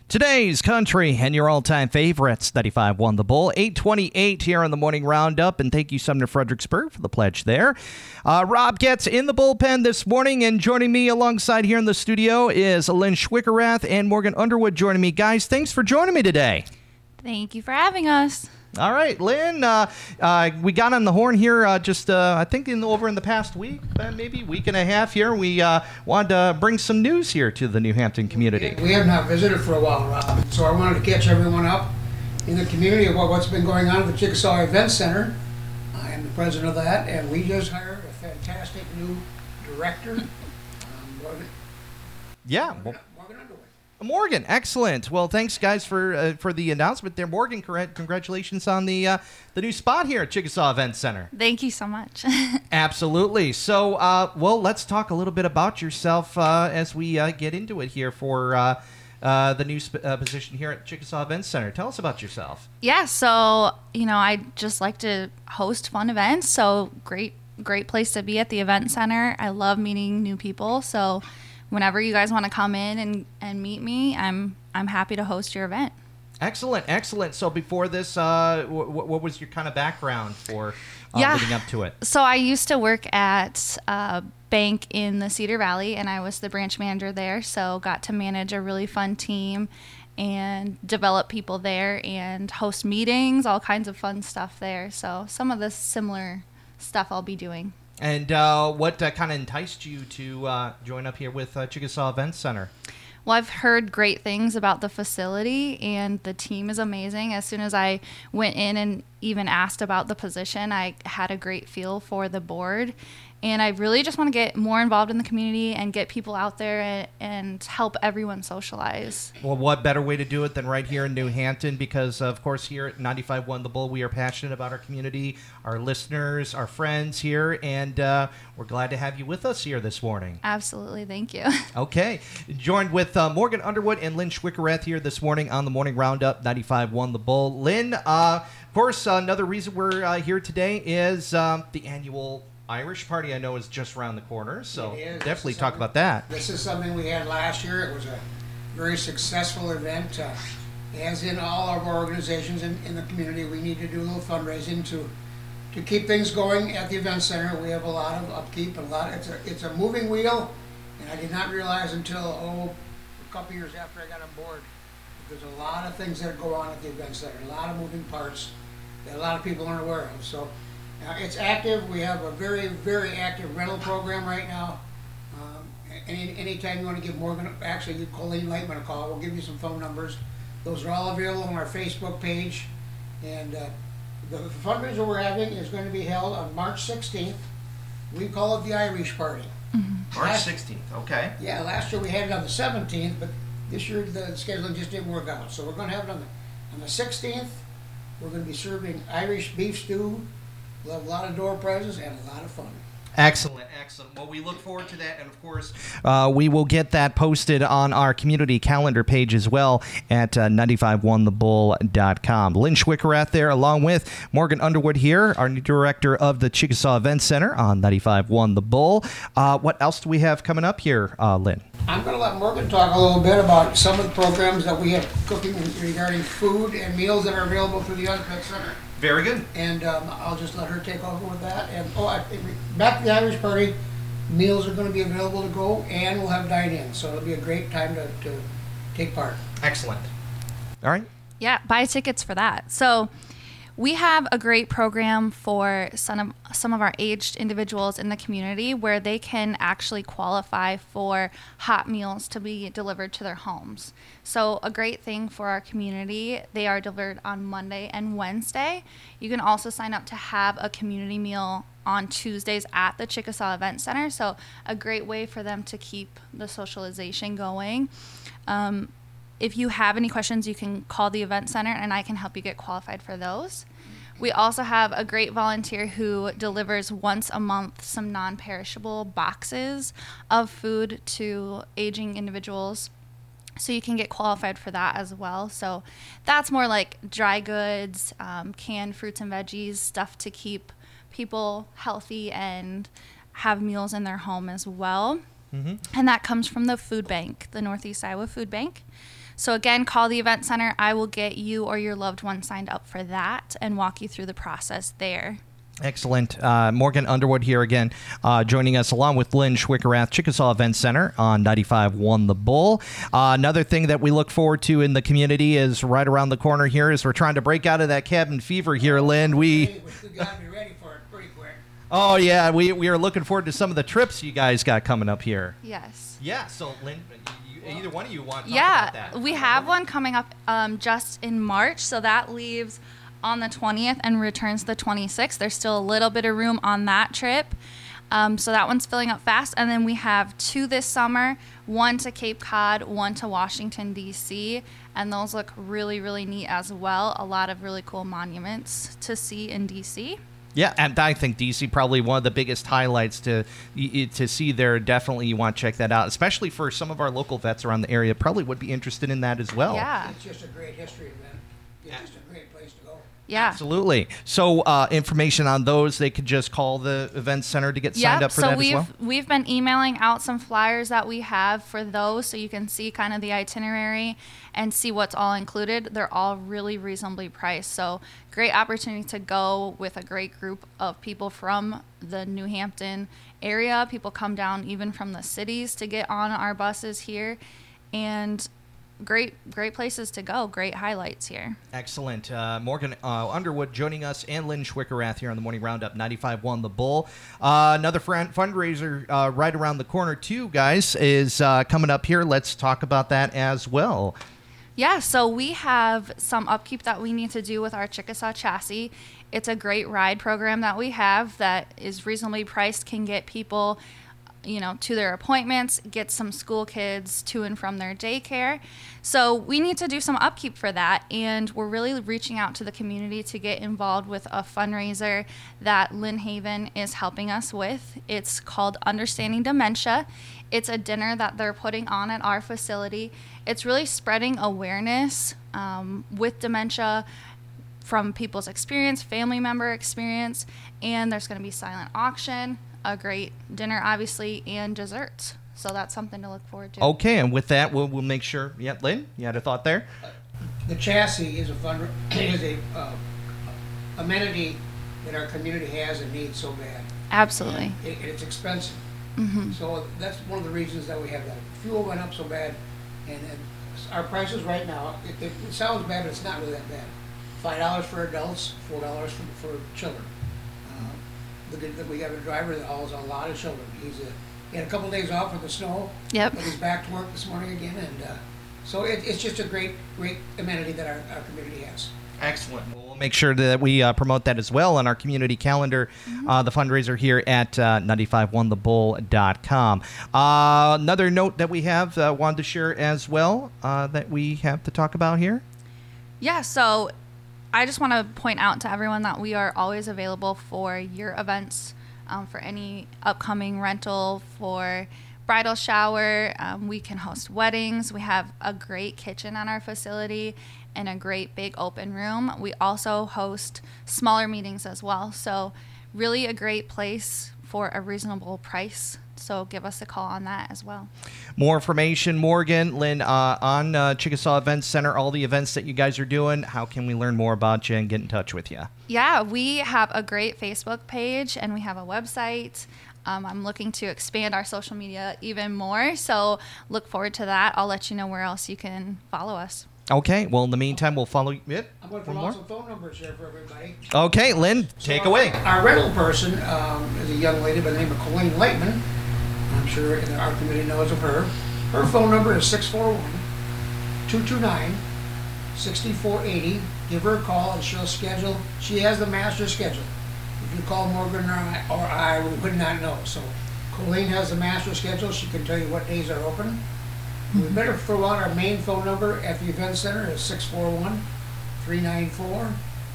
Today's country and your all-time favorites, 95.1 The Bull, 8:28 here on the Morning Roundup, and thank you, Sumner Fredericksburg, for the pledge there. Rob gets in the bullpen this morning, and joining me alongside here in the studio is Lynn Schwickerath and Morgan Underwood joining me. Guys, thanks for joining me today. Thank you for having us. All right, Lynn, we got on the horn here I think over in the past week, maybe week and a half here. We wanted to bring some news here to the New Hampton community. We have not visited for a while, Rob, so I wanted to catch everyone up in the community about what's been going on at the Chickasaw Event Center. I am the president of that, and we just hired a fantastic new director, Morgan. Yeah. Morgan Underwood. Morgan, excellent. Well, thanks, guys, for the announcement there. Morgan, congratulations on the new spot here at Chickasaw Event Center. Thank you so much. Absolutely. So, let's talk a little bit about yourself as we get into it here for the new position here at Chickasaw Event Center. Tell us about yourself. Yeah, so, I just like to host fun events, so great place to be at the event center. I love meeting new people, so whenever you guys want to come in and meet me, I'm happy to host your event. Excellent. So before this, what was your kind of background for leading up to it? So I used to work at a bank in the Cedar Valley, and I was the branch manager there, so got to manage a really fun team and develop people there and host meetings, all kinds of fun stuff there. So some of the similar stuff I'll be doing. And what kind of enticed you to join up here with Chickasaw Event Center? Well, I've heard great things about the facility, and the team is amazing. As soon as I went in and even asked about the position, I had a great feel for the board. And I really just want to get more involved in the community and get people out there and help everyone socialize. Well, what better way to do it than right here in New Hampton? Because, of course, here at 95.1 The Bull, we are passionate about our community, our listeners, our friends here, and we're glad to have you with us here this morning. Absolutely. Thank you. Okay. Joined with Morgan Underwood and Lynn Schwickerath here this morning on the Morning Roundup, 95.1 The Bull. Lynn, of course, another reason we're here today is the annual Irish party, I know, is just around the corner, so definitely talk about that. This is something we had last year. It was a very successful event. As in all of our organizations in the community, we need to do a little fundraising to keep things going at the event center. We have a lot of upkeep, it's a moving wheel, and I did not realize until a couple years after I got on board, there's a lot of things that go on at the event center, a lot of moving parts that a lot of people aren't aware of. So it's active. We have a very, very active rental program right now. Anytime you want to give Morgan, actually, you Colleen Lightman a call. We'll give you some phone numbers. Those are all available on our Facebook page. And the fundraiser we're having is going to be held on March 16th. We call it the Irish Party. Mm-hmm. March 16th, okay. Yeah, last year we had it on the 17th, but this year the scheduling just didn't work out. So we're going to have it on the 16th. We're going to be serving Irish beef stew. We'll have a lot of door prizes and a lot of fun. Excellent. Well, we look forward to that, and of course, we will get that posted on our community calendar page as well at 951thebull.com. Lynn Schwickerath there, along with Morgan Underwood here, our new director of the Chickasaw Event Center on 95.1 The Bull. What else do we have coming up here, Lynn? I'm going to let Morgan talk a little bit about some of the programs that we have cooking regarding food and meals that are available through the Uncut Center. Very good. And I'll just let her take over with that. And back to the Irish Party, meals are going to be available to go, and we'll have dine-in. So it'll be a great time to take part. Excellent. All right. Yeah, buy tickets for that. So we have a great program for some of our aged individuals in the community where they can actually qualify for hot meals to be delivered to their homes. So a great thing for our community, they are delivered on Monday and Wednesday. You can also sign up to have a community meal on Tuesdays at the Chickasaw Event Center. So a great way for them to keep the socialization going. If you have any questions, you can call the event center and I can help you get qualified for those. We also have a great volunteer who delivers once a month some non-perishable boxes of food to aging individuals. So you can get qualified for that as well. So that's more like dry goods, canned fruits and veggies, stuff to keep people healthy and have meals in their home as well. Mm-hmm. And that comes from the food bank, the Northeast Iowa Food Bank. So again, call the event center. I will get you or your loved one signed up for that and walk you through the process there. Excellent. Morgan Underwood here again, joining us along with Lynn Schwickerath, Chickasaw Event Center on 95.1 The Bull. Another thing that we look forward to in the community is right around the corner here as we're trying to break out of that cabin fever here, Lynn. We got to be ready for it pretty quick. Oh, yeah. We are looking forward to some of the trips you guys got coming up here. Yes. Yeah. So, Lynn, either one of you want to talk about that? We have one coming up just in March. So that leaves on the 20th and returns the 26th. There's still a little bit of room on that trip. So that one's filling up fast. And then we have 2 this summer, one to Cape Cod, one to Washington, D.C. And those look really, really neat as well. A lot of really cool monuments to see in D.C. Yeah, and I think DC probably one of the biggest highlights to see there. Definitely you want to check that out, especially for some of our local vets around the area. Probably would be interested in that as well. Yeah. It's just a great history event. It's just a great place to go. Yeah. Absolutely. So information on those, they could just call the event center to get signed up for that as well? We've been emailing out some flyers that we have for those so you can see kind of the itinerary and see what's all included. They're all really reasonably priced. So great opportunity to go with a great group of people from the New Hampton area. People come down even from the cities to get on our buses here. And great places to go. Great highlights here. Excellent. Morgan Underwood joining us and Lynn Schwickerath here on the Morning Roundup, 95.1 The Bull. Another fundraiser right around the corner too, guys, is coming up here. Let's talk about that as well. Yeah, so we have some upkeep that we need to do with our Chickasaw chassis. It's a great ride program that we have that is reasonably priced, can get people to their appointments, get some school kids to and from their daycare. So we need to do some upkeep for that, and we're really reaching out to the community to get involved with a fundraiser that Lynn Haven is helping us with. It's called Understanding Dementia. It's a dinner that they're putting on at our facility. It's really spreading awareness with dementia from people's experience, family member experience, and there's going to be silent auction, a great dinner, obviously, and desserts. So that's something to look forward to. Okay, and with that, we'll make sure. Yeah, Lynn, you had a thought there? The chassis is a amenity that our community has and needs so bad. Absolutely. And it's expensive. Mm-hmm. So that's one of the reasons that we have that. Fuel went up so bad, and our prices right now, it sounds bad, but it's not really that bad. $5 for adults, $4 for children. We have a driver that hauls a lot of children. He had a couple of days off with the snow. Yep. But he's back to work this morning again, and so it's just a great amenity that our community has. Excellent. We'll make sure that we promote that as well on our community calendar, the fundraiser here at 951thebull.com. Another note that we have wanted to share as well that we have to talk about here. Yeah, so I just want to point out to everyone that we are always available for your events, for any upcoming rental, for bridal shower. We can host weddings. We have a great kitchen on our facility and a great big open room. We also host smaller meetings as well. So really a great place for a reasonable price. So give us a call on that as well. More information, Morgan, Lynn, on Chickasaw Events Center, all the events that you guys are doing. How can we learn more about you and get in touch with you? Yeah, we have a great Facebook page and we have a website. I'm looking to expand our social media even more. So look forward to that. I'll let you know where else you can follow us. Okay. Well, in the meantime, we'll follow you. I'm going to put out some phone numbers here for everybody. Okay, Lynn, take away. Our rental person is a young lady by the name of Colleen Lightman. I'm sure our community knows of her. Her phone number is 641-229-6480. Give her a call and she'll schedule. She has the master schedule. If you call Morgan or I, we would not know. So Colleen has the master schedule. She can tell you what days are open. We better throw out our main phone number at the event center is 641-394-3174.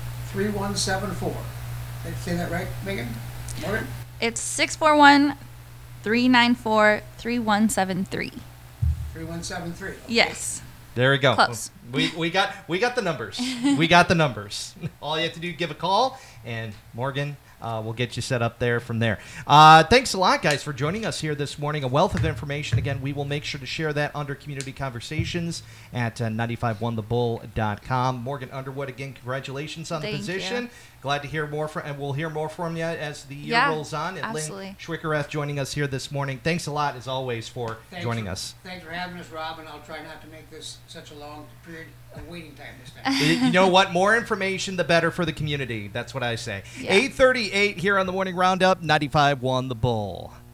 Did I say that right, Megan? Morgan? It's 641-394-3173. 3173. Okay. Yes. There we go. Close. We got the numbers. We got the numbers. All you have to do is give a call, and Morgan We'll get you set up there from there. Thanks a lot, guys, for joining us here this morning. A wealth of information. Again, we will make sure to share that under Community Conversations at 951thebull.com. Morgan Underwood, again, congratulations on the position. You. Glad to hear more, and we'll hear more from you as the year rolls on. And absolutely. Lynn Schwickerath joining us here this morning. Thanks a lot, as always, for joining us. Thanks for having us, Rob, and I'll try not to make this such a long period of waiting time this time. You know what? More information, the better for the community. That's what I say. 8:38 here on the Morning Roundup, 95.1 The Bull.